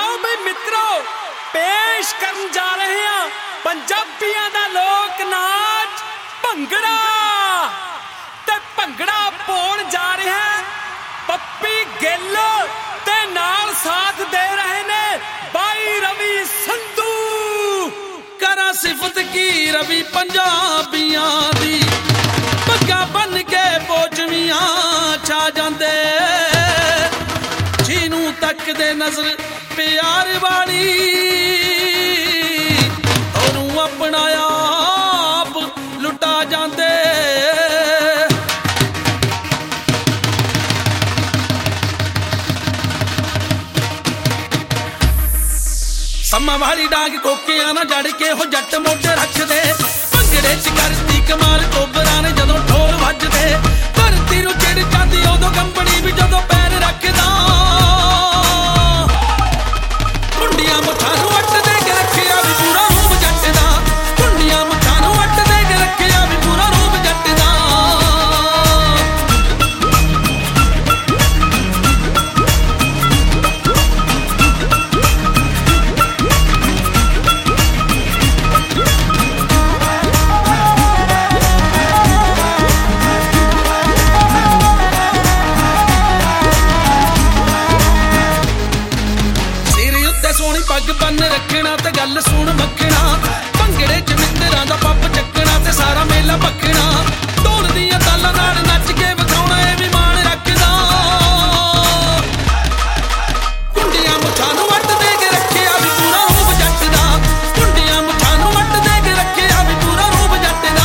पेश करन जा रहे हैं पंजाबियों का लोक नाच भंगड़ा ते भंगड़ा पाउण जा रहे हैं पप्पी गिल ते नाल साथ दे रहे ने बाई रवि संधू। करा सिफत की रवि पंजाबियां दी पग्गा बन के पोचवियां छा जांदे जिनू तक दे नजर प्यार वाली ओनू अपना आप लुटा जांदे। सम्मा वाली डाग कोकिया ना जड़ के हो जट मोटे रख दे भंगड़े च करती कमाल कोबरा ने जदों ढोल वजदे धरती नू चिड़ जांदी उदों कंपनी भी जदों पैर रखदा कुंडियां मुठां नू अट दे के रखिया भी पूरा रूप जट दा कुंडियां मुठां नू अट दे के रखिया भी पूरा रूप जट दा। सोनी पग बन रखना ते गल सुन मखना भंगड़े च मित्तरां दा पप चकना ते सारा मेला पखना ढोल दियां तालां नाल नच के विखाउणा ए भी मान रखदा कुंडियां मुठां नू अट दे के रखिया भी पूरा रूप जट दा कुंडियां मुठां नू अट दे के रखिया भी पूरा रूप जट दा।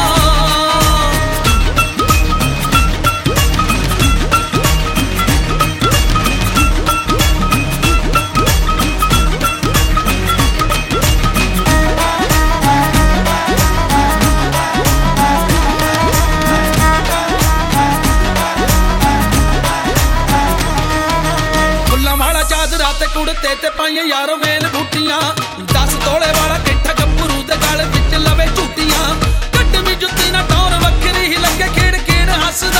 चादरा ते कुड़ते ते पाइया यारो वेल बूटियां 10 तोले वाला किट्ठा गप्परू ते गल विच लवे झूटियां कटवी जुत्ती ना टौर वखरी ही लगे खेड़ खेड़ हसदा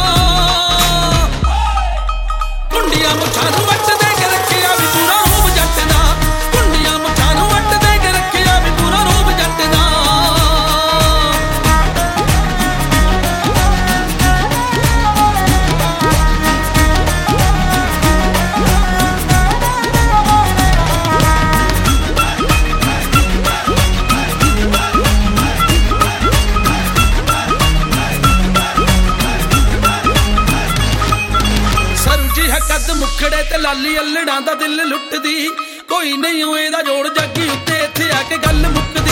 कुंडियां मुठां नू अट दे के रखिया भी पूरा रूप जट दा कुंडियां मुठां नू अट दे के रखिया भी पूरा रूप जट दा। कद मुखड़े ते लाली अल्लड़ां दा दिल लुटदी कोई नहीं होए दा जोड़ जागी उत्ते इत्थे आके गल मुक